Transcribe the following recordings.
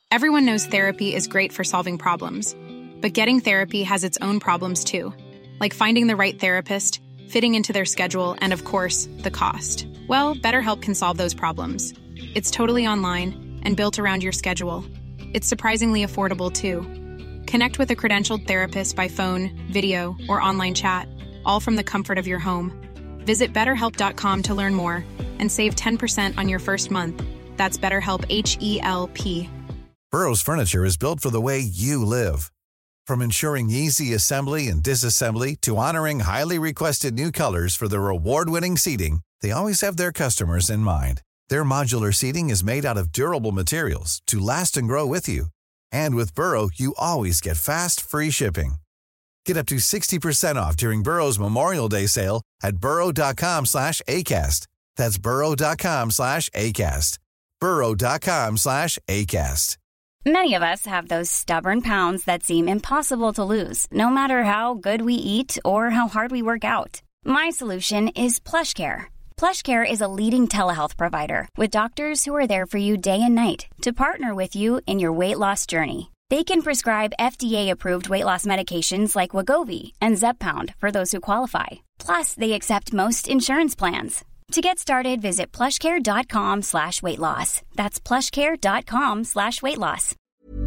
Everyone knows therapy is great for solving problems, but getting therapy has its own problems too, like finding the right therapist, fitting into their schedule, and of course, the cost. Well, BetterHelp can solve those problems. It's totally online and built around your schedule. It's surprisingly affordable too. Connect with a credentialed therapist by phone, video, or online chat, all from the comfort of your home. Visit BetterHelp.com to learn more and save 10% on your first month. That's BetterHelp, H-E-L-P. Burrow's furniture is built for the way you live. From ensuring easy assembly and disassembly to honoring highly requested new colors for their award-winning seating, they always have their customers in mind. Their modular seating is made out of durable materials to last and grow with you. And with Burrow, you always get fast, free shipping. Get up to 60% off during Burrow's Memorial Day sale at burrow.com/ACAST. That's burrow.com/ACAST. burrow.com/ACAST. Many of us have those stubborn pounds that seem impossible to lose, no matter how good we eat or how hard we work out. My solution is PlushCare. PlushCare is a leading telehealth provider with doctors who are there for you day and night to partner with you in your weight loss journey. They can prescribe FDA-approved weight loss medications like Wegovy and Zepbound for those who qualify. Plus, they accept most insurance plans. To get started, visit plushcare.com/weightloss. That's plushcare.com/weightloss.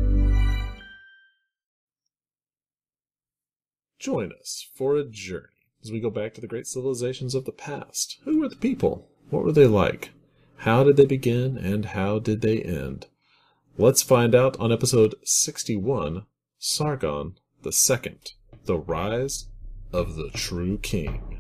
Join us for a journey as we go back to the great civilizations of the past. Who were the people? What were they like? How did they begin and how did they end? Let's find out on episode 61, Sargon II, The Rise of the True King.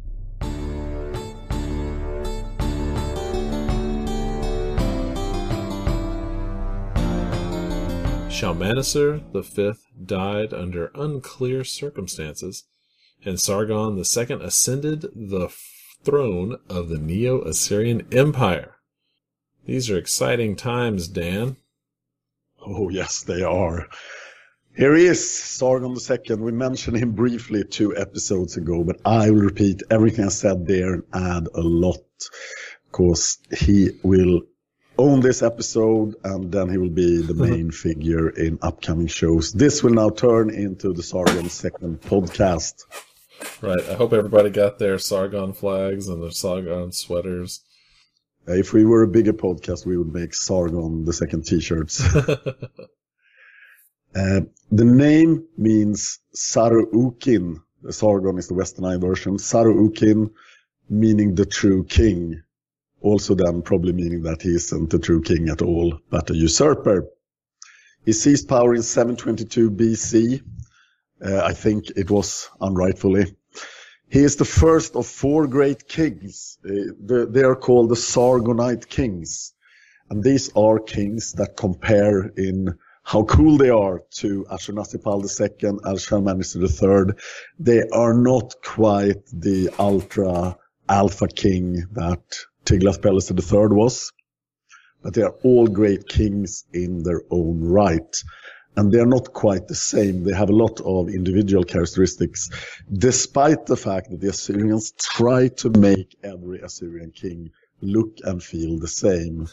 Shalmaneser V died under unclear circumstances, and Sargon II ascended the throne of the Neo-Assyrian Empire. These are exciting times, Dan. Oh, yes, they are. Here he is, Sargon II. We mentioned him briefly 2 episodes ago, but I will repeat everything I said there and add a lot, because he will own this episode, and then he will be the main figure in upcoming shows. This will now turn into the Sargon II podcast. Right. I hope everybody got their Sargon flags and their Sargon sweaters. If we were a bigger podcast, we would make Sargon II t-shirts. The name means Saru-Ukin. Sargon is the westernized version. Saru-Ukin, meaning the true king. Also then probably meaning that he isn't the true king at all, but a usurper. He seized power in 722 BC. I think it was unrightfully. He is the first of 4 great kings. They are called the Sargonite kings. And these are kings that compare in how cool they are to Ashurnasirpal II and Shalmaneser III. They are not quite the ultra alpha king that Tiglath-Pileser III was, but they are all great kings in their own right. And they are not quite the same. They have a lot of individual characteristics, despite the fact that the Assyrians try to make every Assyrian king look and feel the same.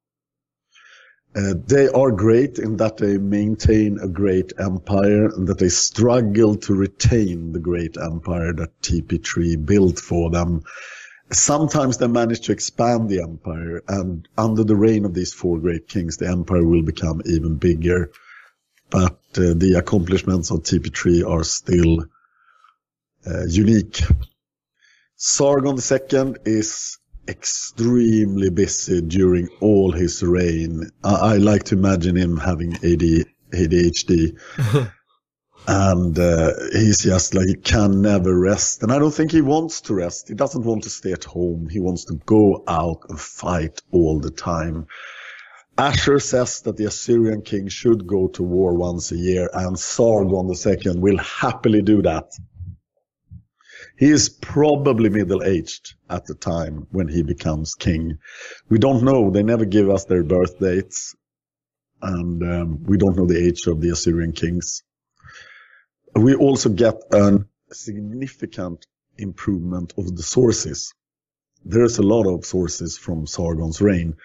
They are great in that they maintain a great empire and that they struggle to retain the great empire that TP3 built for them. Sometimes they manage to expand the empire, and under the reign of these 4 great kings, the empire will become even bigger. But the accomplishments of TP3 are still unique. Sargon II is extremely busy during all his reign. I like to imagine him having ADHD. And he's just like, he can never rest. And I don't think he wants to rest. He doesn't want to stay at home. He wants to go out and fight all the time. Ashur says that the Assyrian king should go to war once a year, and Sargon II will happily do that. He is probably middle-aged at the time when he becomes king. We don't know. They never give us their birth dates. And we don't know the age of the Assyrian kings. We also get a significant improvement of the sources. There's a lot of sources from Sargon's reign.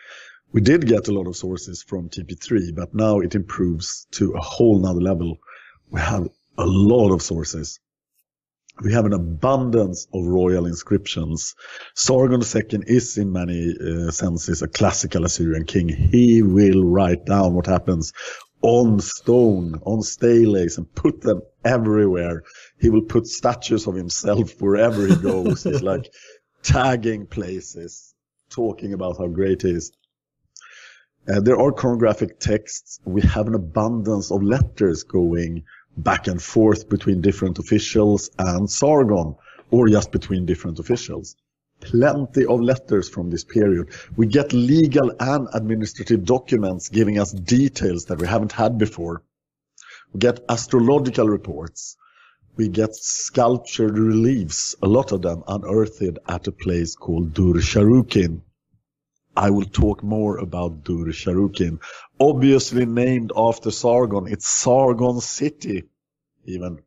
We did get a lot of sources from TP3, but now it improves to a whole nother level. We have a lot of sources. We have an abundance of royal inscriptions. Sargon II is in many senses a classical Assyrian king. He will write down what happens on stone, on steles, and put them everywhere. He will put statues of himself wherever he goes. He's like tagging places, talking about how great he is. There are chronographic texts. We have an abundance of letters going back and forth between different officials and Sargon, or just between different officials. Plenty of letters from this period. We get legal and administrative documents giving us details that we haven't had before. We get astrological reports. We get sculptured reliefs, a lot of them unearthed at a place called Dur Sharukin. I will talk more about Dur Sharukin. Obviously named after Sargon. It's Sargon City, even.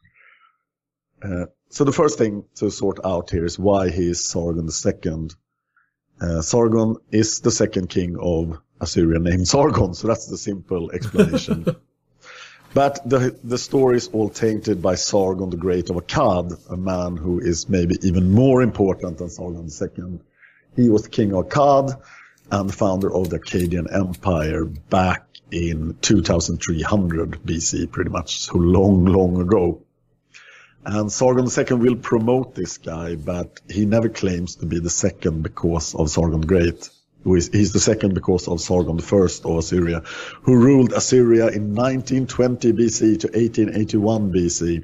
So the first thing to sort out here is why he is Sargon II. Sargon is the second king of Assyria named Sargon, so that's the simple explanation. But the story is all tainted by Sargon the Great of Akkad, a man who is maybe even more important than Sargon II. He was the king of Akkad and the founder of the Akkadian Empire back in 2300 BC, pretty much, so long, long ago. And Sargon II will promote this guy, but he never claims to be the second because of Sargon the Great. He's the second because of Sargon I of Assyria, who ruled Assyria in 1920 BC to 1881 BC.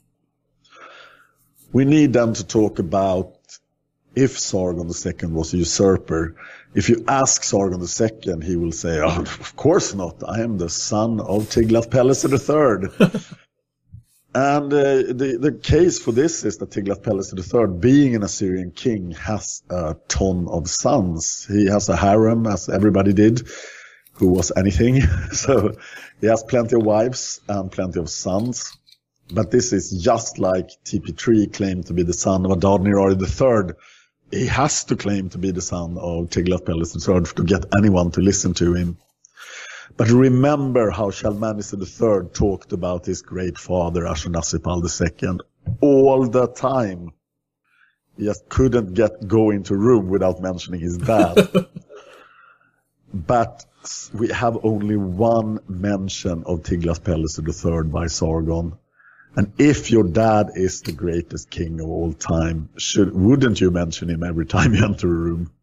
We need them to talk about if Sargon II was a usurper. If you ask Sargon II, he will say, "Oh, of course not. I am the son of Tiglath-Pileser III." And the case for this is that Tiglath-Pileser III, being an Assyrian king, has a ton of sons. He has a harem, as everybody did, who was anything. So he has plenty of wives and plenty of sons. But this is just like TP3 claimed to be the son of Adad-nirari III. He has to claim to be the son of Tiglath-Pileser III to get anyone to listen to him. But remember how Shalmaneser III talked about his great father Ashurnasirpal II all the time. He just couldn't go into a room without mentioning his dad. But we have only one mention of Tiglath-Pileser III by Sargon. And if your dad is the greatest king of all time, wouldn't you mention him every time you enter a room?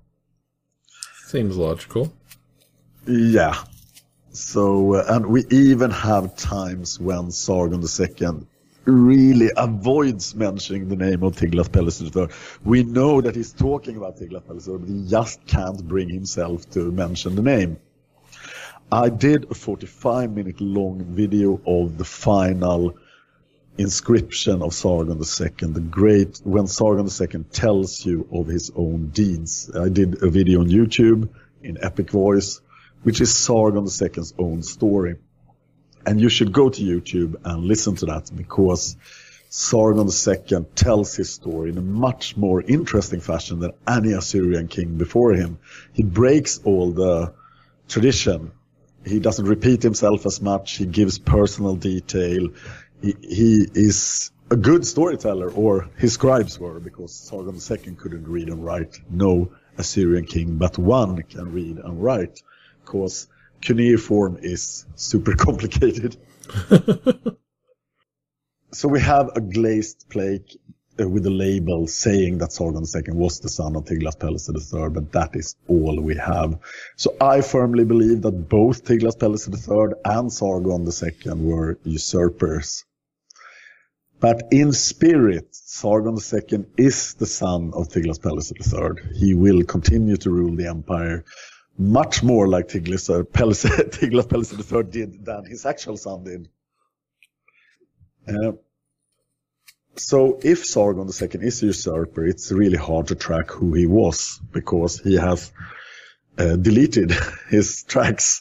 Seems logical. Yeah. So, and we even have times when Sargon II really avoids mentioning the name of Tiglath-Pileser III. We know that he's talking about Tiglath-Pileser, but he just can't bring himself to mention the name. I did a 45-minute long video of the final inscription of Sargon II, when Sargon II tells you of his own deeds. I did a video on YouTube in Epic Voice, which is Sargon II's own story. And you should go to YouTube and listen to that, because Sargon II tells his story in a much more interesting fashion than any Assyrian king before him. He breaks all the tradition. He doesn't repeat himself as much. He gives personal detail. He is a good storyteller, or his scribes were, because Sargon II couldn't read and write. No Assyrian king but one can read and write, because cuneiform is super complicated. So we have a glazed plate with a label saying that Sargon II was the son of Tiglath-Pileser III, but that is all we have. So I firmly believe that both Tiglath-Pileser III and Sargon II were usurpers. But in spirit, Sargon II is the son of Tiglath-Pileser III. He will continue to rule the empire much more like Tiglath-Pileser III did than his actual son did. So if Sargon II is a usurper, it's really hard to track who he was, because he has deleted his tracks.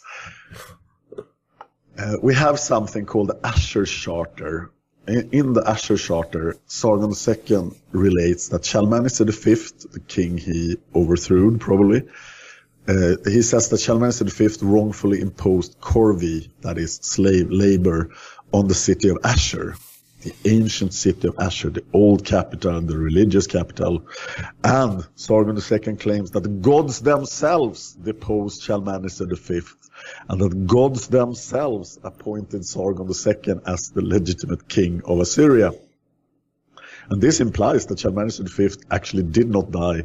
We have something called the Ashur Charter. In the Ashur Charter, Sargon II relates that Shalmaneser V, the king he overthrew probably, He says that Shalmaneser V wrongfully imposed corvée, that is slave labor, on the city of Ashur, the ancient city of Ashur, the old capital, the religious capital. And Sargon II claims that the gods themselves deposed Shalmaneser V, and that gods themselves appointed Sargon II as the legitimate king of Assyria. And this implies that Shalmaneser V actually did not die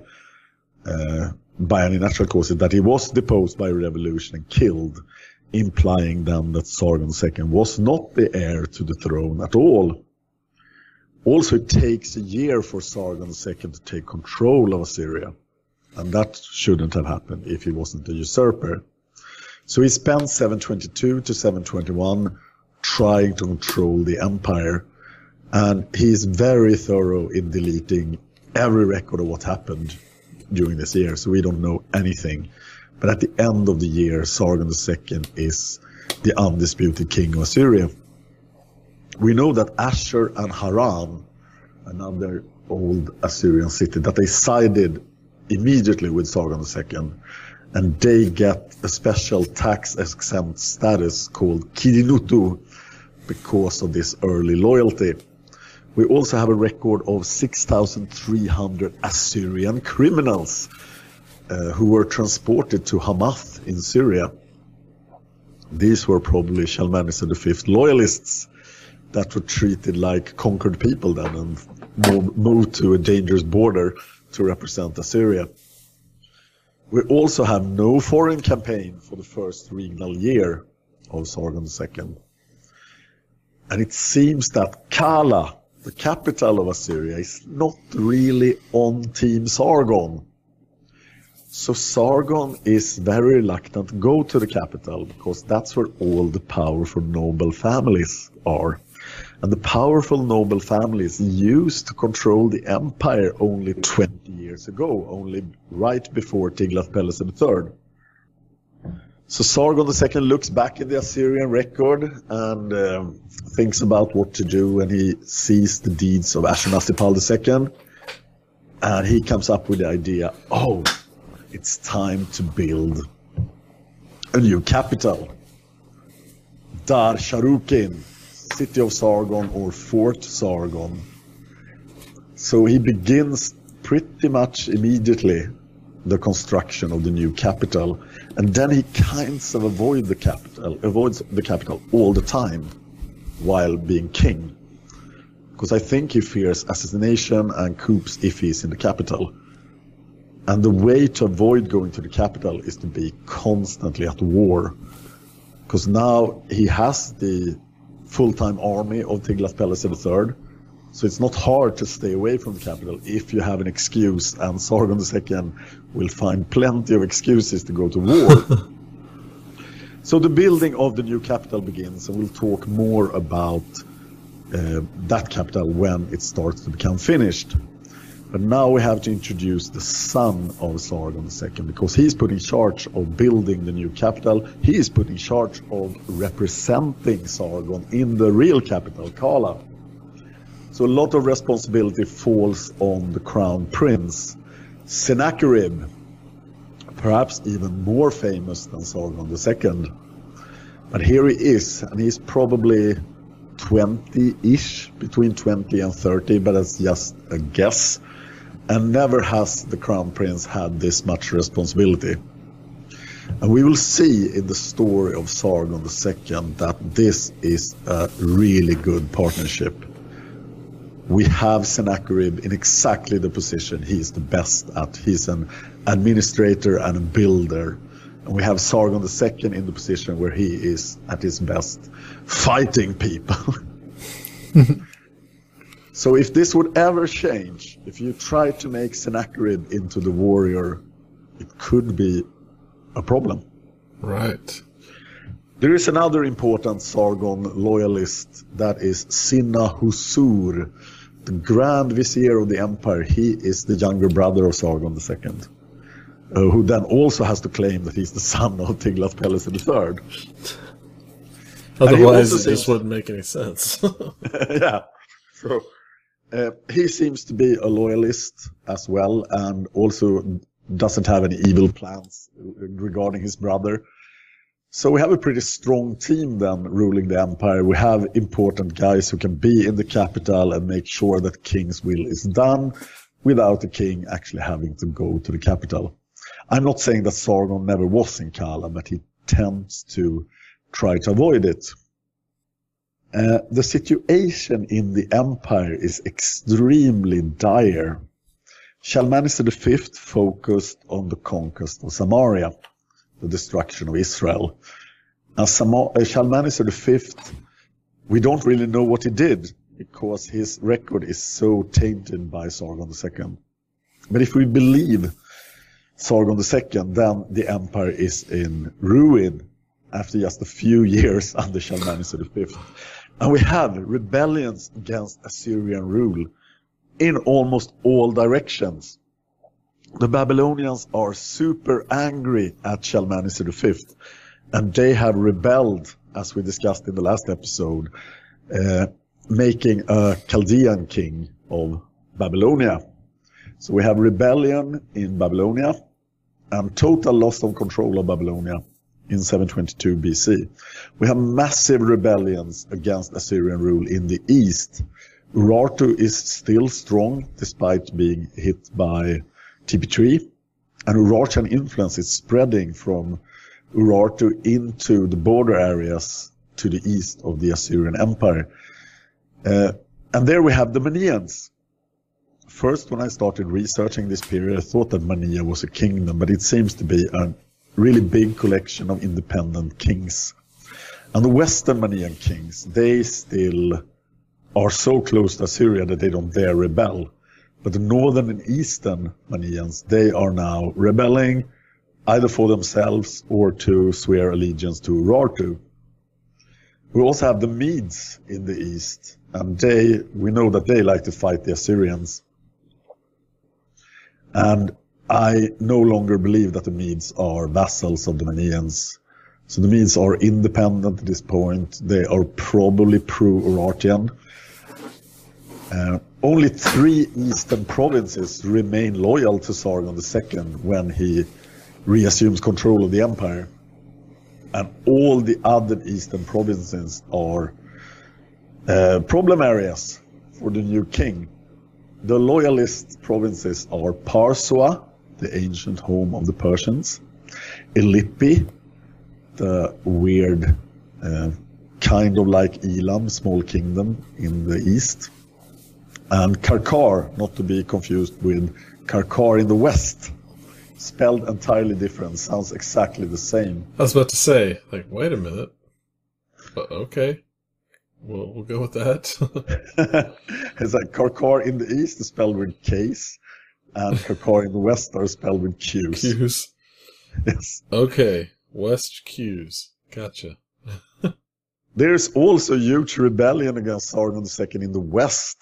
by any natural causes, that he was deposed by a revolution and killed, implying then that Sargon II was not the heir to the throne at all. Also, it takes a year for Sargon II to take control of Assyria, and that shouldn't have happened if he wasn't a usurper. So he spent 722 to 721 trying to control the empire, and he's very thorough in deleting every record of what happened during this year, so we don't know anything. But at the end of the year, Sargon II is the undisputed king of Assyria. We know that Ashur and Haran, another old Assyrian city, that they sided immediately with Sargon II, and they get a special tax-exempt status called Kidinutu because of this early loyalty. We also have a record of 6,300 Assyrian criminals who were transported to Hamath in Syria. These were probably Shalmaneser V loyalists that were treated like conquered people then and moved to a dangerous border to represent Assyria. We also have no foreign campaign for the first regnal year of Sargon II. And it seems that Kala, the capital of Assyria, is not really on Team Sargon. So Sargon is very reluctant to go to the capital because that's where all the powerful noble families are. And the powerful noble families used to control the empire only 20 years ago, only right before Tiglath-Pileser III. So Sargon II looks back in the Assyrian record and thinks about what to do, and he sees the deeds of Ashurnasirpal II, and he comes up with the idea, it's time to build a new capital. Dar Sharukin, city of Sargon or Fort Sargon. So he begins pretty much immediately the construction of the new capital, and then he kinds of avoids the capital all the time while being king, because I think he fears assassination and coups if he's in the capital. And the way to avoid going to the capital is to be constantly at war, because now he has the full-time army of Tiglath-Pileser III, so it's not hard to stay away from the capital if you have an excuse, and Sargon II will find plenty of excuses to go to war. So the building of the new capital begins, and we'll talk more about that capital when it starts to become finished. But now we have to introduce the son of Sargon II, because he's put in charge of building the new capital. He is put in charge of representing Sargon in the real capital, Kala. So a lot of responsibility falls on the crown prince, Sennacherib, perhaps even more famous than Sargon II. But here he is, and he's probably 20-ish, between 20 and 30, but that's just a guess. And never has the crown prince had this much responsibility. And we will see in the story of Sargon II that this is a really good partnership. We have Sennacherib in exactly the position he is the best at. He's an administrator and a builder. And we have Sargon II in the position where he is at his best, fighting people. So if this would ever change, if you try to make Sennacherib into the warrior, it could be a problem. Right. There is another important Sargon loyalist, that is Sinna-Husur, the Grand Vizier of the Empire. He is the younger brother of Sargon II, who then also has to claim that he's the son of Tiglath-Pileser III. Otherwise, this wouldn't make any sense. Yeah. So he seems to be a loyalist as well, and also doesn't have any evil plans regarding his brother. So we have a pretty strong team then ruling the empire. We have important guys who can be in the capital and make sure that king's will is done without the king actually having to go to the capital. I'm not saying that Sargon never was in Kala, but he tends to try to avoid it. The situation in the empire is extremely dire. Shalmaneser V focused on the conquest of Samaria, the destruction of Israel. And Shalmaneser V, we don't really know what he did because his record is so tainted by Sargon II. But if we believe Sargon II, then the empire is in ruin after just a few years under Shalmaneser V. And we have rebellions against Assyrian rule in almost all directions. The Babylonians are super angry at Shalmaneser V, and they have rebelled, as we discussed in the last episode, making a Chaldean king of Babylonia. So we have rebellion in Babylonia and total loss of control of Babylonia in 722 BC. We have massive rebellions against Assyrian rule in the east. Urartu is still strong despite being hit by TP3, and Urartian influence is spreading from Urartu into the border areas to the east of the Assyrian Empire. And there we have the Manians. First, when I started researching this period, I thought that Mania was a kingdom, but it seems to be a really big collection of independent kings. And the Western Manian kings, they still are so close to Assyria that they don't dare rebel. But the northern and eastern Manians, they are now rebelling either for themselves or to swear allegiance to Urartu. We also have the Medes in the east, and we know that they like to fight the Assyrians. And I no longer believe that the Medes are vassals of the Manians. So the Medes are independent at this point. They are probably pro-Urartian. Only 3 eastern provinces remain loyal to Sargon II when he reassumes control of the empire. And all the other eastern provinces are problem areas for the new king. The loyalist provinces are Parsua, the ancient home of the Persians, Elippi, the weird kind of like Elam, small kingdom in the east, and Karkar, not to be confused with Karkar in the west, spelled entirely different, sounds exactly the same. I was about to say, like, wait a minute. But okay. We'll go with that. It's like Karkar in the east is spelled with K's, and Karkar in the west are spelled with Q's. Q's. Yes. Okay. West Q's. Gotcha. There's also huge rebellion against Sargon II in the west.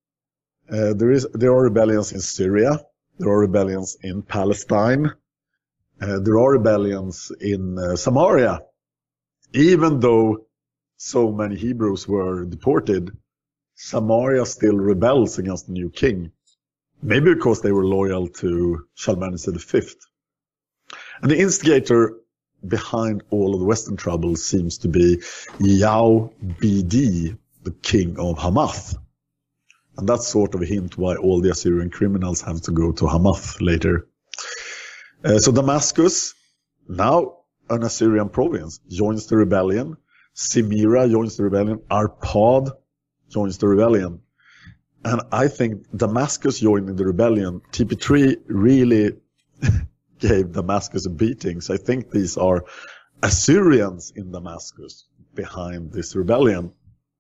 There are rebellions in Syria. There are rebellions in Palestine. There are rebellions in Samaria. Even though so many Hebrews were deported, Samaria still rebels against the new king. Maybe because they were loyal to Shalmaneser V. And the instigator behind all of the Western troubles seems to be Yao Bidi, the king of Hamath. And that's sort of a hint why all the Assyrian criminals have to go to Hamath later. So Damascus, now an Assyrian province, joins the rebellion. Simira joins the rebellion. Arpad joins the rebellion. And I think Damascus joining the rebellion, TP3 really gave Damascus a beating. So I think these are Assyrians in Damascus behind this rebellion.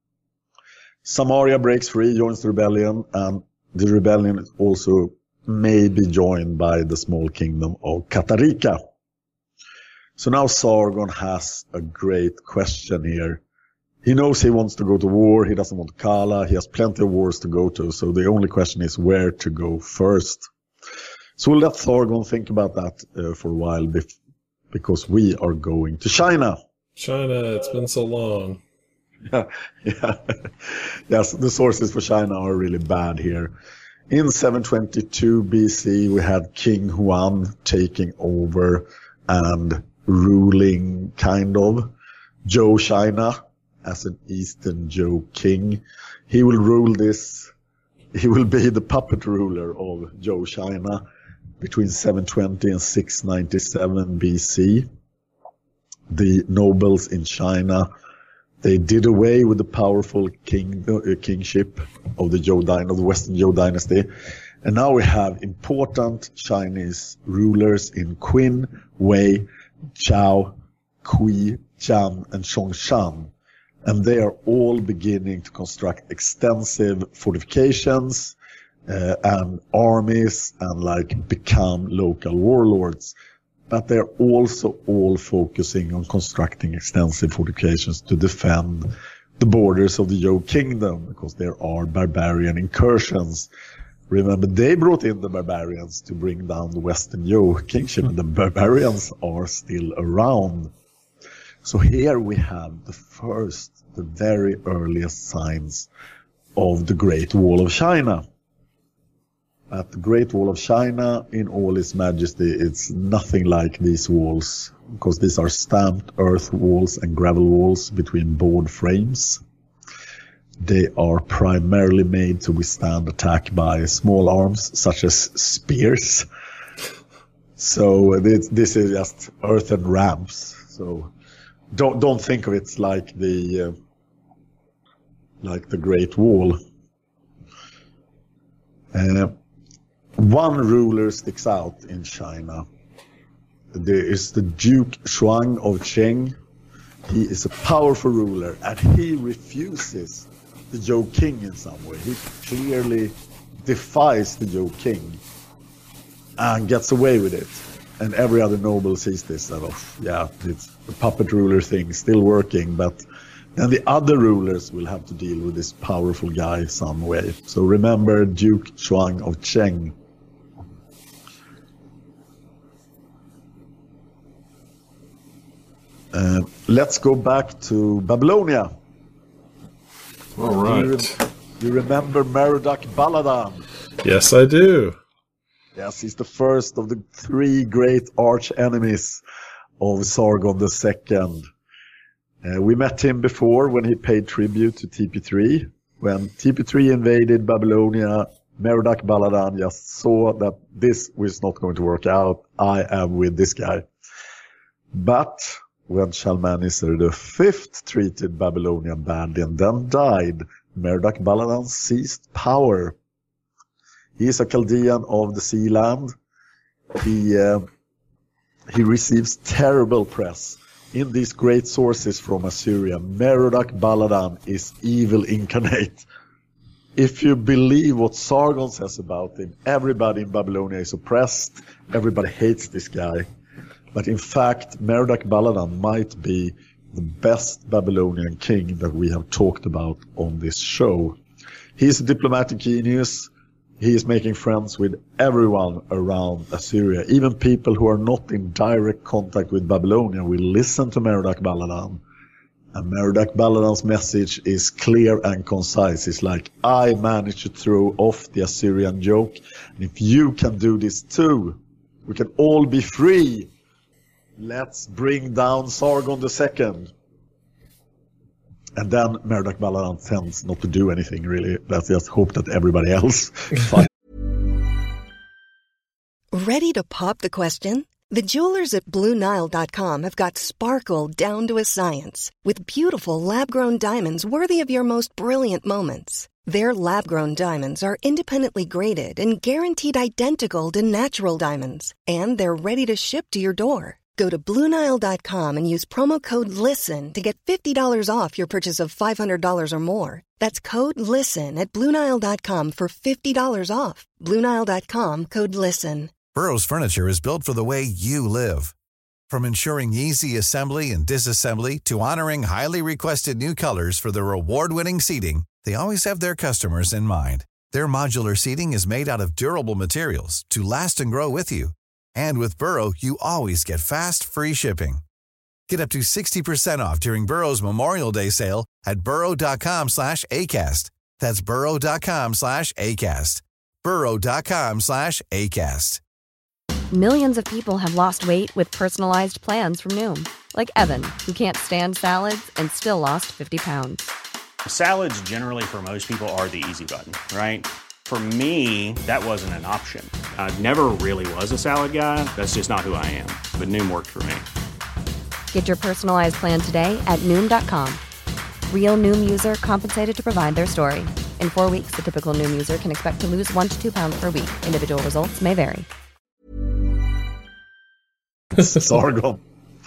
Samaria breaks free, joins the rebellion, and the rebellion is also maybe joined by the small kingdom of Katarika. So now Sargon has a great question here. He knows he wants to go to war, he doesn't want Kala, he has plenty of wars to go to, so the only question is where to go first. So we'll let Sargon think about that for a while, because we are going to China. China, it's been so long. Yeah. Yes, the sources for China are really bad here. In 722 BC, we had King Huan taking over and ruling kind of Zhou China as an Eastern Zhou king. He will rule this. He will be the puppet ruler of Zhou China between 720 and 697 BC. The nobles in China, they did away with the powerful kingship of the of the Western Zhou dynasty. And now we have important Chinese rulers in Qin, Wei, Zhao, Qi, Jian, and Zhongshan. And they are all beginning to construct extensive fortifications and armies and become local warlords. But they're also all focusing on constructing extensive fortifications to defend the borders of the Zhou kingdom, because there are barbarian incursions. Remember, they brought in the barbarians to bring down the Western Zhou kingship, and the barbarians are still around. So here we have the very earliest signs of the Great Wall of China. At the Great Wall of China, in all its majesty, it's nothing like these walls, because these are stamped earth walls and gravel walls between board frames. They are primarily made to withstand attack by small arms, such as spears. So this is just earthen ramps. So don't think of it like the Great Wall. One ruler sticks out in China. There is the Duke Shuang of Cheng. He is a powerful ruler, and he refuses the Zhou king in some way. He clearly defies the Zhou king and gets away with it. And every other noble sees this and it's the puppet ruler thing still working, but then the other rulers will have to deal with this powerful guy some way. So remember Duke Shuang of Cheng. Let's go back to Babylonia. All right. You remember Merodach-Baladan? Yes, I do. Yes, he's the first of the three great arch enemies of Sargon II. We met him before when he paid tribute to TP3. When TP3 invaded Babylonia, Merodach-Baladan just saw that this was not going to work out. I am with this guy. But when Shalmaneser V treated Babylonia badly and then died, Merodach-Baladan seized power. He is a Chaldean of the sea land. He receives terrible press. In these great sources from Assyria, Merodach-Baladan is evil incarnate. If you believe what Sargon says about him, everybody in Babylonia is oppressed. Everybody hates this guy. But in fact, Merodach-Baladan might be the best Babylonian king that we have talked about on this show. He's a diplomatic genius. He is making friends with everyone around Assyria. Even people who are not in direct contact with Babylonia will listen to Merodach-Baladan. And Merodach-Baladan's message is clear and concise. It's like, I managed to throw off the Assyrian yoke. And if you can do this too, we can all be free. Let's bring down Sargon II. And then Merodach-Baladan tends not to do anything, really. Let's just hope that everybody else finds. Ready to pop the question? The jewelers at BlueNile.com have got sparkle down to a science with beautiful lab-grown diamonds worthy of your most brilliant moments. Their lab-grown diamonds are independently graded and guaranteed identical to natural diamonds. And they're ready to ship to your door. Go to BlueNile.com and use promo code LISTEN to get $50 off your purchase of $500 or more. That's code LISTEN at BlueNile.com for $50 off. BlueNile.com, code LISTEN. Burrow's furniture is built for the way you live. From ensuring easy assembly and disassembly to honoring highly requested new colors for their award-winning seating, they always have their customers in mind. Their modular seating is made out of durable materials to last and grow with you. And with Burrow, you always get fast, free shipping. Get up to 60% off during Burrow's Memorial Day sale at burrow.com/ACAST. That's burrow.com/ACAST. burrow.com/ACAST. Millions of people have lost weight with personalized plans from Noom. Like Evan, who can't stand salads and still lost 50 pounds. Salads generally for most people are the easy button, right? For me, that wasn't an option. I never really was a salad guy. That's just not who I am. But Noom worked for me. Get your personalized plan today at Noom.com. Real Noom user compensated to provide their story. In 4 weeks, the typical Noom user can expect to lose 1 to 2 pounds per week. Individual results may vary. Sargon.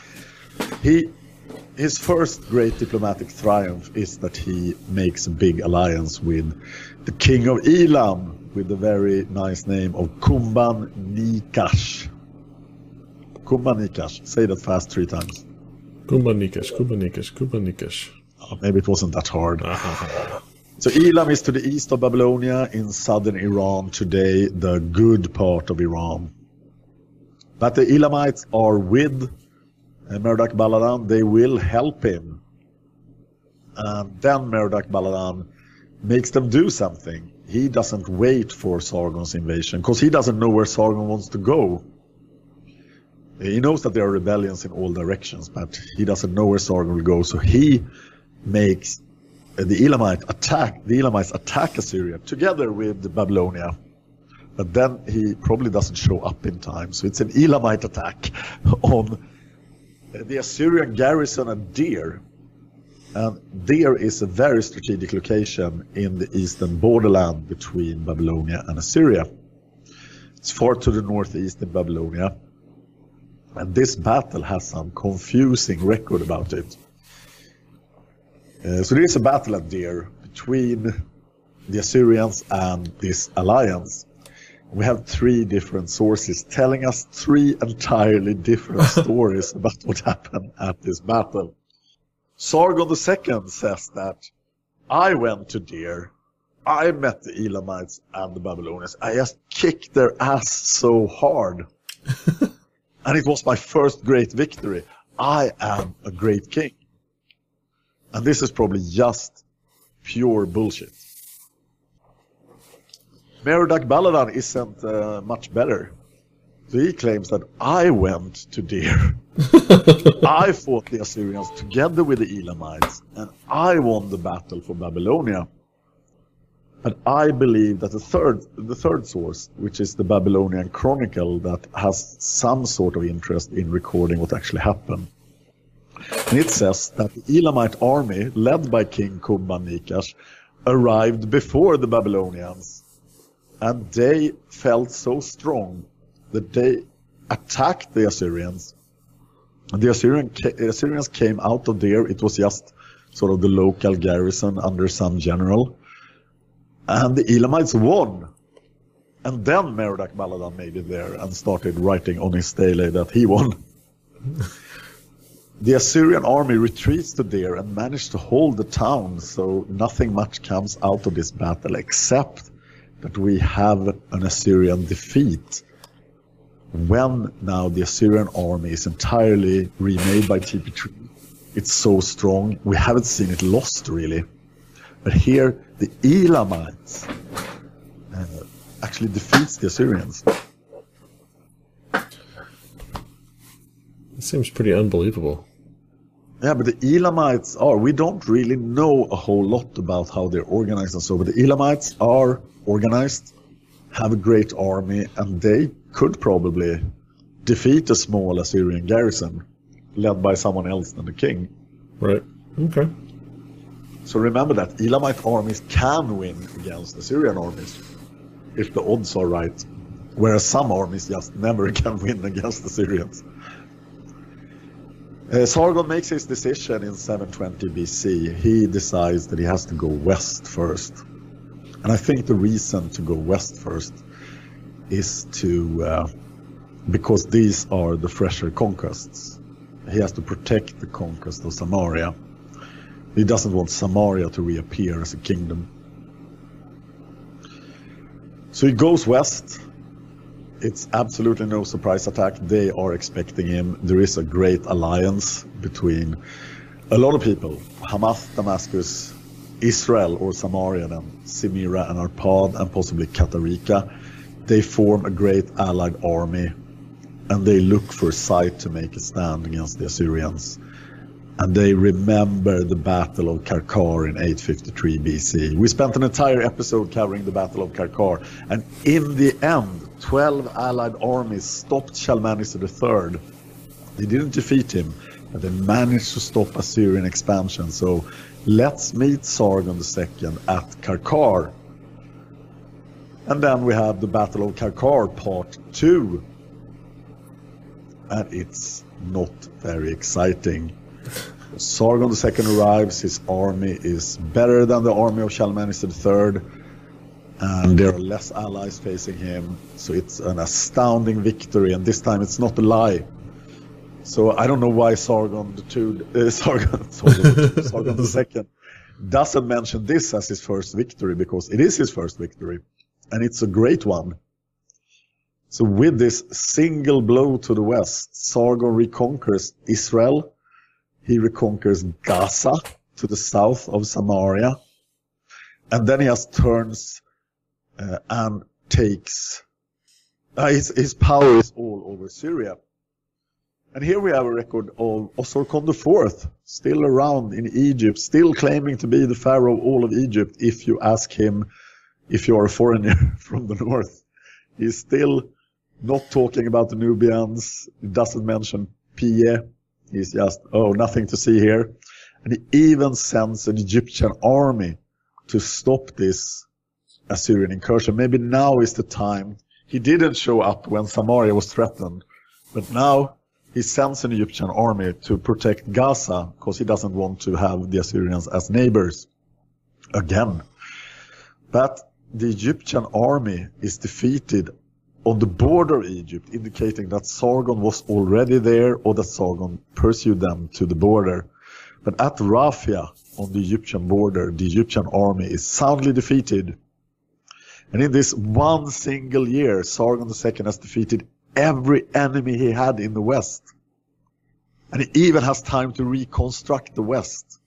His first great diplomatic triumph is that he makes a big alliance with the king of Elam, with the very nice name of Kumban Nikash. Kumban Nikash. Say that fast 3 times. Kumban Nikash, Kumban Nikash, Kumban Nikash. Oh, maybe it wasn't that hard. So Elam is to the east of Babylonia, in southern Iran today, the good part of Iran. But the Elamites are with Merodach Baladan. They will help him. And then Merodach Baladan makes them do something. He doesn't wait for Sargon's invasion, because he doesn't know where Sargon wants to go. He knows that there are rebellions in all directions, but he doesn't know where Sargon will go. So he makes the Elamites attack Assyria together with Babylonia. But then he probably doesn't show up in time. So it's an Elamite attack on the Assyrian garrison at Deir. And Deir is a very strategic location in the eastern borderland between Babylonia and Assyria. It's far to the northeast in Babylonia. And this battle has some confusing record about it. So there is a battle at Deir between the Assyrians and this alliance. We have 3 different sources telling us 3 entirely different stories about what happened at this battle. Sargon II says that I went to Deir, I met the Elamites and the Babylonians, I just kicked their ass so hard. And it was my first great victory. I am a great king. And this is probably just pure bullshit. Merodach Baladan isn't much better. So he claims that I went to Deir. I fought the Assyrians together with the Elamites, and I won the battle for Babylonia. But I believe that the third source, which is the Babylonian Chronicle, that has some sort of interest in recording what actually happened. And it says that the Elamite army, led by King Kumban Nikash, arrived before the Babylonians. And they felt so strong that they attacked the Assyrians. And the Assyrians came out of there. It was just sort of the local garrison under some general. And the Elamites won. And then Merodach Baladan made it there and started writing on his stele that he won. The Assyrian army retreats to Deir and managed to hold the town, so nothing much comes out of this battle except that we have an Assyrian defeat. When now the Assyrian army is entirely remade by TP3, it's so strong, we haven't seen it lost really. But here the Elamites actually defeats the Assyrians. It seems pretty unbelievable. Yeah, but the Elamites we don't really know a whole lot about how they're organized and so, but the Elamites are organized, have a great army, and they could probably defeat a small Assyrian garrison led by someone else than the king. Right. Okay. So remember that Elamite armies can win against Assyrian armies if the odds are right, whereas some armies just never can win against the Syrians. Sargon makes his decision in 720 BC. He decides that he has to go west first. And I think the reason to go west first is because these are the fresher conquests. He has to protect the conquest of Samaria. He doesn't want Samaria to reappear as a kingdom. So he goes west. It's absolutely no surprise attack. They are expecting him. There is a great alliance between a lot of people. Hamath, Damascus, Israel or Samaria, then Simira and Arpad and possibly Katarika, they form a great allied army, and they look for a site to make a stand against the Assyrians. And they remember the Battle of Karkar in 853 BC. We spent an entire episode covering the Battle of Karkar, and in the end, 12 allied armies stopped Shalmaneser III. They didn't defeat him, but they managed to stop Assyrian expansion. So let's meet Sargon II at Karkar. And then we have the Battle of Karkar Part 2. And it's not very exciting. Sargon II arrives, his army is better than the army of Shalmaneser III, and there are less allies facing him, so it's an astounding victory, and this time it's not a lie. So I don't know why Sargon II doesn't mention this as his first victory, because it is his first victory, and it's a great one. So with this single blow to the west, Sargon reconquers Israel. He reconquers Gaza to the south of Samaria. And then he just turns and takes... his power is all over Syria. And here we have a record of Osorkon IV, still around in Egypt, still claiming to be the pharaoh of all of Egypt if you ask him if you're a foreigner from the north. He's still not talking about the Nubians. He doesn't mention Pie. He's just, nothing to see here. And he even sends an Egyptian army to stop this Assyrian incursion. Maybe now is the time. He didn't show up when Samaria was threatened, but now he sends an Egyptian army to protect Gaza because he doesn't want to have the Assyrians as neighbors again. But the Egyptian army is defeated on the border of Egypt, indicating that Sargon was already there or that Sargon pursued them to the border. But at Rafia, on the Egyptian border, the Egyptian army is soundly defeated. And in this one single year, Sargon II has defeated every enemy he had in the west. And he even has time to reconstruct the west.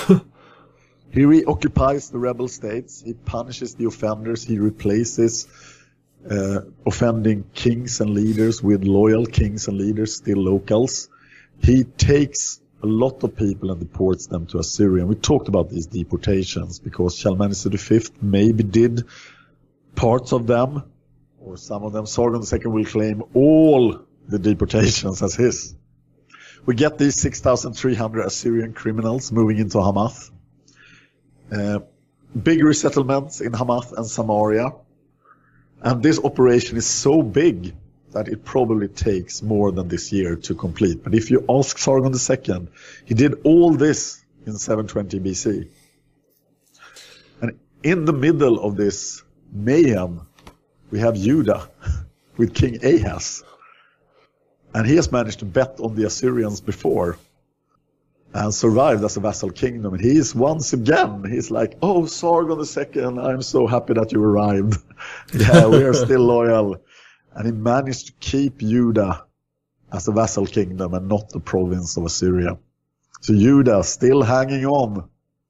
He reoccupies the rebel states, he punishes the offenders, he replaces offending kings and leaders with loyal kings and leaders, still locals. He takes a lot of people and deports them to Assyria. We talked about these deportations because Shalmaneser V maybe did parts of them, or some of them. Sargon II will claim all the deportations as his. We get these 6,300 Assyrian criminals moving into Hamath. Big resettlements in Hamath and Samaria. And this operation is so big that it probably takes more than this year to complete. But if you ask Sargon II, he did all this in 720 BC. And in the middle of this mayhem, we have Judah with King Ahaz. And he has managed to bet on the Assyrians before and survived as a vassal kingdom. And he is once again, he's like, Sargon II, I'm so happy that you arrived. Yeah, we are still loyal. And he managed to keep Judah as a vassal kingdom and not the province of Assyria. So Judah still hanging on.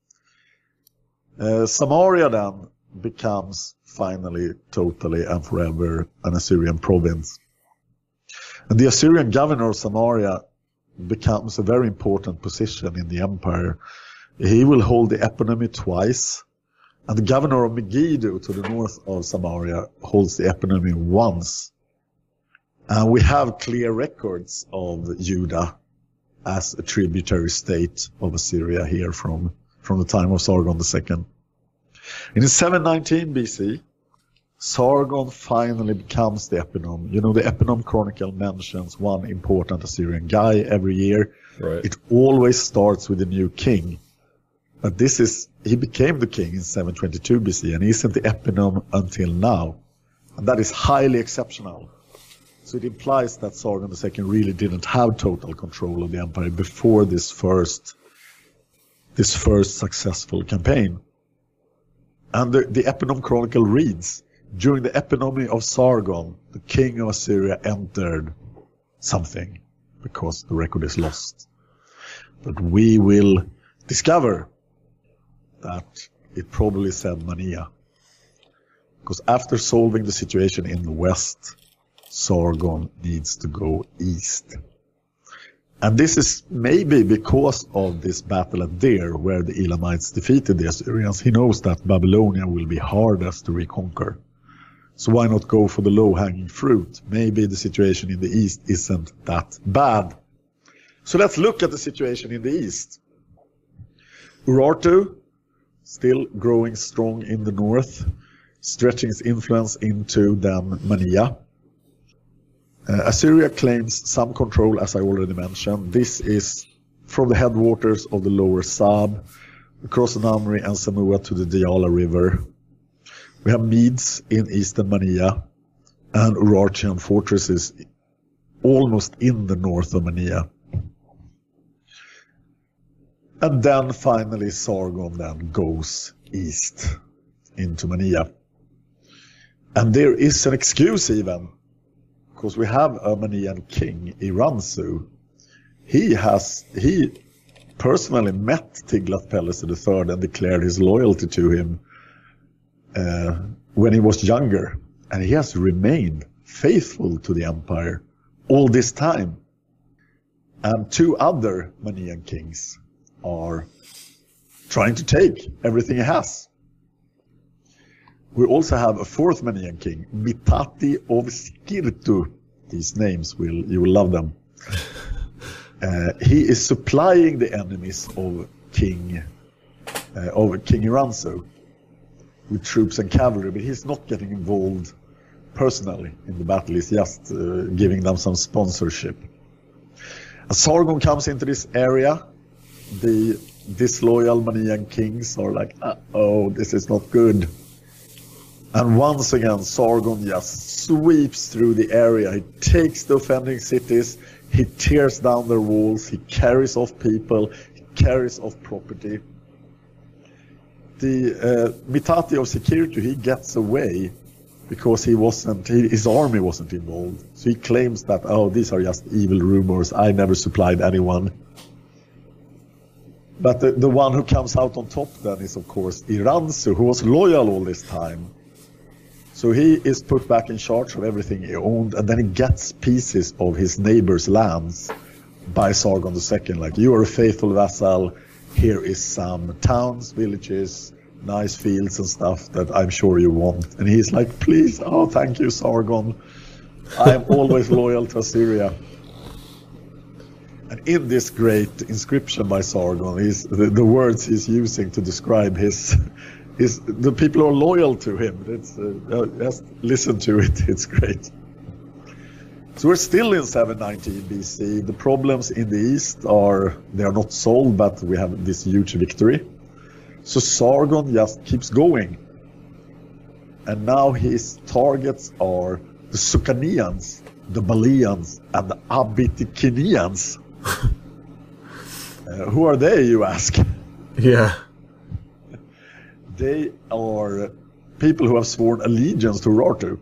Samaria then becomes finally, totally and forever an Assyrian province. And the Assyrian governor of Samaria becomes a very important position in the empire. He will hold the eponymy twice, and the governor of Megiddo to the north of Samaria holds the eponymy once. And we have clear records of Judah as a tributary state of Assyria here from the time of Sargon II. In 719 BC, Sargon finally becomes the eponym. You know, the Eponym Chronicle mentions one important Assyrian guy every year. Right. It always starts with a new king. But he became the king in 722 BC, and he isn't the eponym until now. And that is highly exceptional. So it implies that Sargon II really didn't have total control of the empire before this first successful campaign. And the Eponym Chronicle reads, during the eponymy of Sargon, the king of Assyria entered something, because the record is lost. But we will discover that it probably said Mania. Because after solving the situation in the west, Sargon needs to go east. And this is maybe because of this battle at Deir, where the Elamites defeated the Assyrians. He knows that Babylonia will be hardest to reconquer. So why not go for the low-hanging fruit? Maybe the situation in the east isn't that bad. So let's look at the situation in the east. Urartu, still growing strong in the north, stretching its influence into then Mania. Assyria claims some control, as I already mentioned. This is from the headwaters of the lower Sab, across Namri and Samua to the Diyala River. We have Medes in eastern Mania, and Urartian fortresses almost in the north of Mania. And then finally Sargon then goes east into Mania. And there is an excuse even, because we have a Manian king, Iranzu. He personally met Tiglath-Pileser III and declared his loyalty to him when he was younger. And he has remained faithful to the empire all this time. And 2 other Manian kings are trying to take everything he has. We also have a 4th Manian king, Mitati of Skirtu. These names, you will love them. He is supplying the enemies of King Iranzu with troops and cavalry, but he's not getting involved personally in the battle. He's just giving them some sponsorship. As Sargon comes into this area, the disloyal Manian kings are like, uh-oh, this is not good. And once again, Sargon just sweeps through the area. He takes the offending cities, he tears down their walls, he carries off people, he carries off property. The Mitati of Sekirtu, he gets away because his army wasn't involved. So he claims that, these are just evil rumors, I never supplied anyone. But the one who comes out on top then is, of course, Iranzu, who was loyal all this time. So he is put back in charge of everything he owned, and then he gets pieces of his neighbor's lands by Sargon II. Like, you are a faithful vassal, here is some towns, villages, nice fields and stuff that I'm sure you want. And he's like, please, thank you, Sargon. I am always loyal to Assyria. And in this great inscription by Sargon, the words he's using to describe the people who are loyal to him. It's just listen to it. It's great. So we're still in 719 BC. The problems in the east they are not solved, but we have this huge victory. So Sargon just keeps going. And now his targets are the Sukkanians, the Balians, and the Abitikinians. Who are they, you ask? Yeah. They are people who have sworn allegiance to Urartu.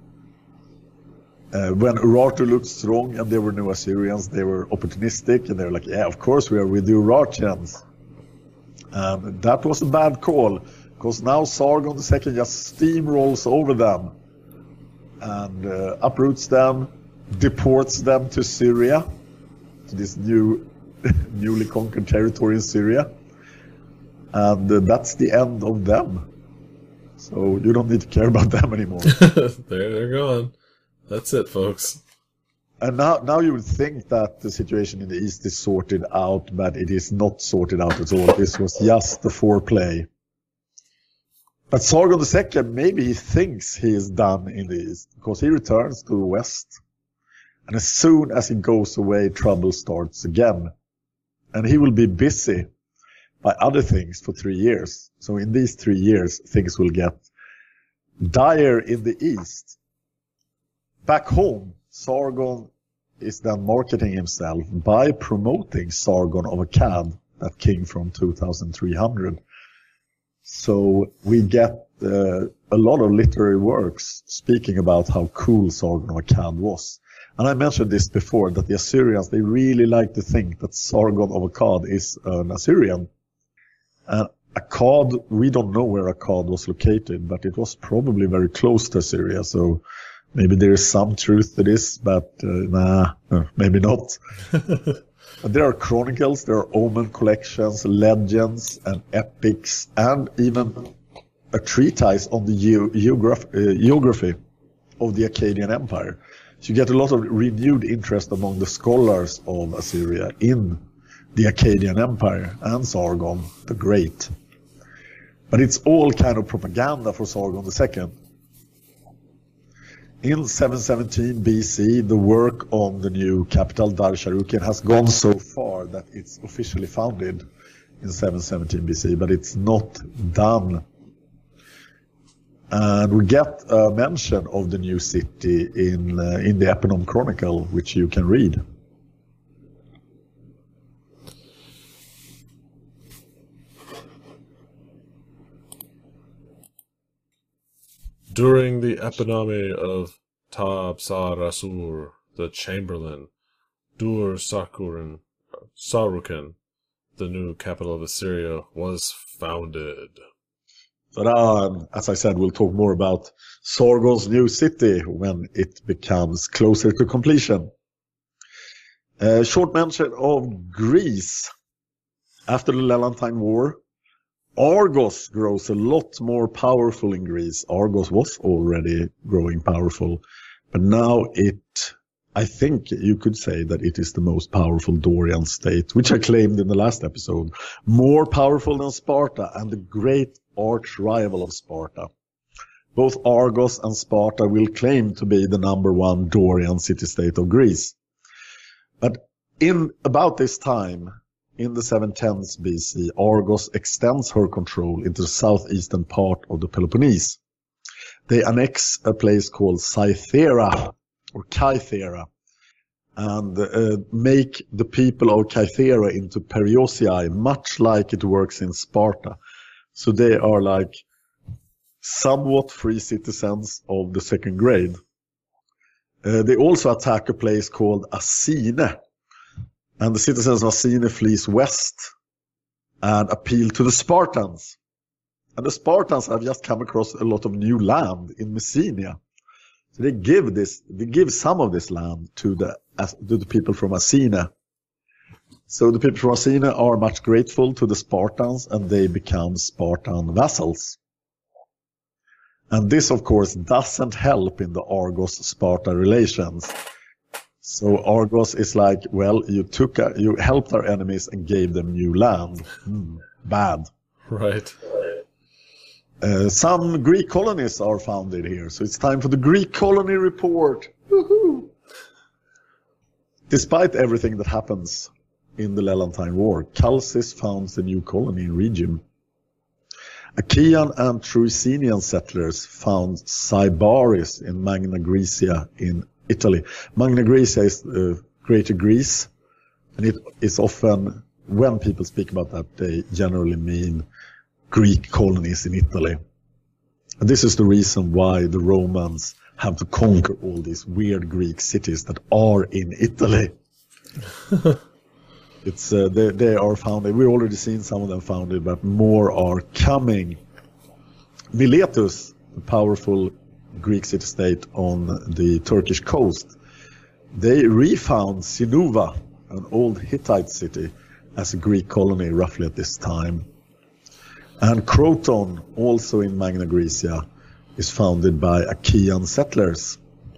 When Urartu looked strong and there were no Assyrians, they were opportunistic and they were like, yeah, of course we are with the Urartians. And that was a bad call, because now Sargon II just steamrolls over them and uproots them, deports them to Syria, to this newly conquered territory in Syria. And that's the end of them. So you don't need to care about them anymore. They're gone. That's it, folks. And now you would think that the situation in the east is sorted out, but it is not sorted out at all. This was just the foreplay. But Sargon II, maybe he thinks he is done in the east, because he returns to the west. And as soon as he goes away, trouble starts again. And he will be busy by other things for 3 years. So in these 3 years, things will get dire in the east. Back home, Sargon is then marketing himself by promoting Sargon of Akkad, that king from 2300. So we get a lot of literary works speaking about how cool Sargon of Akkad was. And I mentioned this before, that the Assyrians, they really like to think that Sargon of Akkad is an Assyrian. And Akkad, we don't know where Akkad was located, but it was probably very close to Assyria, so maybe there is some truth to this, but maybe not. There are chronicles, there are omen collections, legends, and epics, and even a treatise on the geography of the Akkadian Empire. So you get a lot of renewed interest among the scholars of Assyria in the Akkadian Empire and Sargon the Great. But it's all kind of propaganda for Sargon II. In 717 BC, the work on the new capital, Dar-Sharukin, has gone so far that it's officially founded in 717 BC, but it's not done. And we get a mention of the new city in the Eponym Chronicle, which you can read. During the eponymy of Tab-Sar-Asur, the Chamberlain, Dur-Sarukin, the new capital of Assyria, was founded. So as I said, we'll talk more about Sargon's new city when it becomes closer to completion. Short mention of Greece. After the Lelantine War, Argos grows a lot more powerful in Greece. Argos was already growing powerful, but now I think you could say that it is the most powerful Dorian state, which I claimed in the last episode. More powerful than Sparta and the great arch rival of Sparta. Both Argos and Sparta will claim to be the number one Dorian city-state of Greece. But in about this time, in the 710s BC, Argos extends her control into the southeastern part of the Peloponnese. They annex a place called Cythera, or Kythera, and make the people of Kythera into Periosiai, much like it works in Sparta. So they are like somewhat free citizens of the second grade. They also attack a place called Asine. And the citizens of Asine flees west and appeal to the Spartans. And the Spartans have just come across a lot of new land in Messenia. So they give some of this land to the people from Asine. So the people from Asine are much grateful to the Spartans, and they become Spartan vassals. And this, of course, doesn't help in the Argos-Sparta relations. So Argos is like, well, you helped our enemies and gave them new land. Bad. Right. Some Greek colonies are founded here, so it's time for the Greek colony report. Woohoo! Despite everything that happens in the Lelantine War, Chalcis founds a new colony in Rhegium. Achaean and Trucinian settlers found Sybaris in Magna Graecia in Italy. Magna Graecia is Greater Greece, and it is often, when people speak about that, they generally mean Greek colonies in Italy. And this is the reason why the Romans have to conquer all these weird Greek cities that are in Italy. It's they are founded. We've already seen some of them founded, but more are coming. Miletus, the powerful Greek city-state on the Turkish coast, they refound Sinuva, an old Hittite city, as a Greek colony roughly at this time. And Croton, also in Magna Graecia, is founded by Achaean settlers.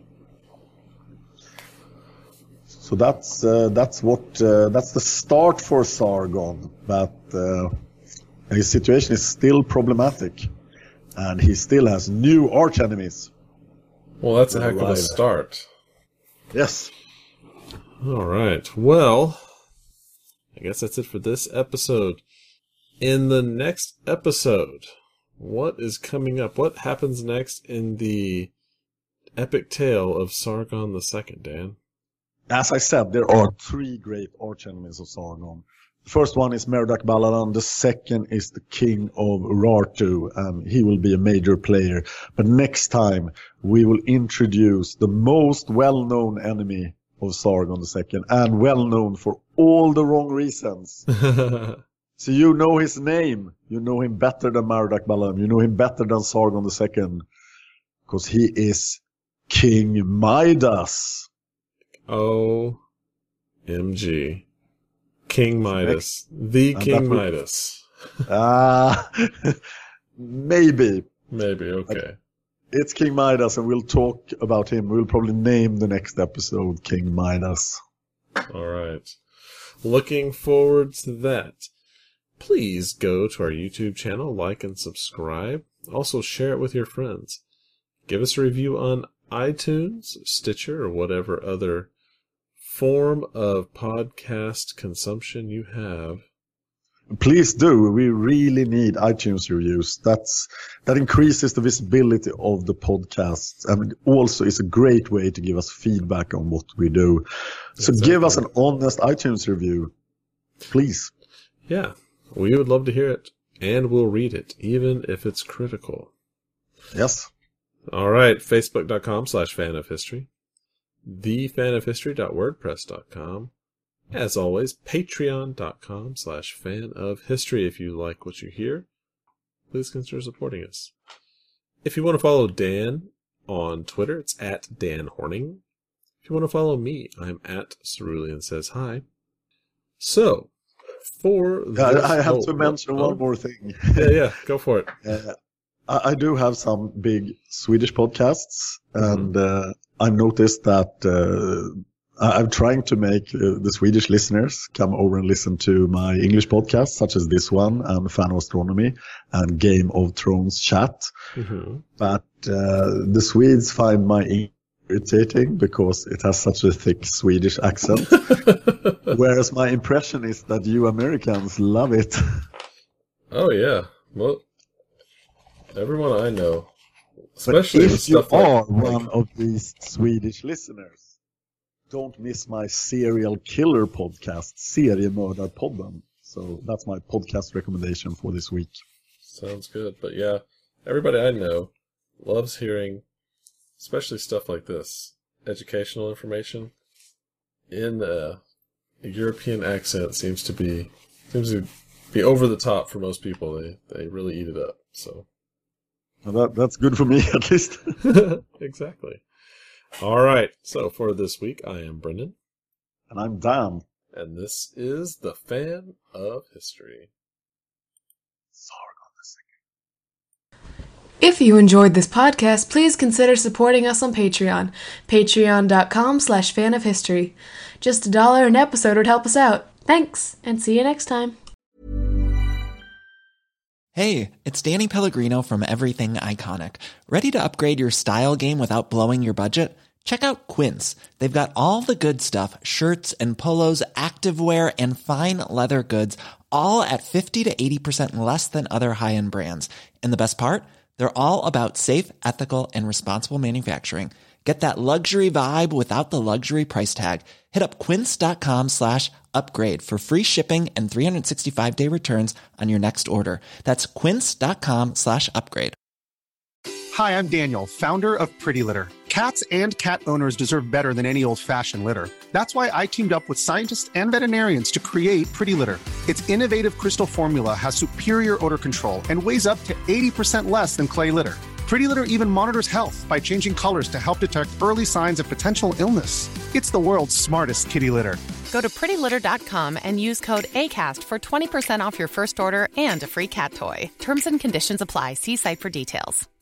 So that's the start for Sargon, but his situation is still problematic, and he still has new archenemies. Well, that's a heck of a start. Yes. All right. Well, I guess that's it for this episode. In the next episode, what is coming up? What happens next in the epic tale of Sargon II, Dan? As I said, there are three great archenemies of Sargon. The first one is Merodach Baladan. The second is the king of Urartu, and he will be a major player. But next time, we will introduce the most well-known enemy of Sargon II, and well-known for all the wrong reasons. So you know his name. You know him better than Marduk Balam. You know him better than Sargon II. Because he is King Midas. OMG. King Midas. The King Midas. Maybe. Maybe, okay. It's King Midas, and we'll talk about him. We'll probably name the next episode King Midas. All right. Looking forward to that. Please go to our YouTube channel, like and subscribe. Also share it with your friends. Give us a review on iTunes, Stitcher, or whatever other form of podcast consumption you have. Please do. We really need iTunes reviews. That increases the visibility of the podcast, and also is a great way to give us feedback on what we do. So give us an honest iTunes review, please. Yeah, we would love to hear it, and we'll read it, even if it's critical. Yes. All right, facebook.com/fanofhistory, thefanofhistory.wordpress.com. As always, patreon.com/fanofhistory. If you like what you hear, please consider supporting us. If you want to follow Dan on Twitter, it's at Dan Horning. If you want to follow me, I'm at Cerulean Says Hi. So, for this... I have to mention one more thing. Yeah, go for it. I do have some big Swedish podcasts, and I've noticed that... I'm trying to make the Swedish listeners come over and listen to my English podcasts, such as this one, and Fan of Astronomy, and Game of Thrones Chat. Mm-hmm. But the Swedes find my English irritating because it has such a thick Swedish accent. Whereas my impression is that you Americans love it. Oh, yeah. Well, everyone I know, especially if you are one of these Swedish listeners, don't miss my serial killer podcast, Seriemördarpodden. So that's my podcast recommendation for this week. Sounds good. But yeah, everybody I know loves hearing, especially stuff like this, educational information in a European accent seems to be over the top for most people. They really eat it up. So well, that's good for me, at least. Exactly. All right, so for this week, I am Brendan. And I'm Dan. And this is the Fan of History. If you enjoyed this podcast, please consider supporting us on Patreon. Patreon.com/fanofhistory. Just $1 an episode would help us out. Thanks, and see you next time. Hey, it's Danny Pellegrino from Everything Iconic. Ready to upgrade your style game without blowing your budget? Check out Quince. They've got all the good stuff, shirts and polos, activewear, and fine leather goods, all at 50 to 80% less than other high-end brands. And the best part? They're all about safe, ethical, and responsible manufacturing. Get that luxury vibe without the luxury price tag. Hit up quince.com/upgrade for free shipping and 365-day returns on your next order. That's quince.com/upgrade. Hi, I'm Daniel, founder of Pretty Litter. Cats and cat owners deserve better than any old-fashioned litter. That's why I teamed up with scientists and veterinarians to create Pretty Litter. Its innovative crystal formula has superior odor control and weighs up to 80% less than clay litter. Pretty Litter even monitors health by changing colors to help detect early signs of potential illness. It's the world's smartest kitty litter. Go to prettylitter.com and use code ACAST for 20% off your first order and a free cat toy. Terms and conditions apply. See site for details.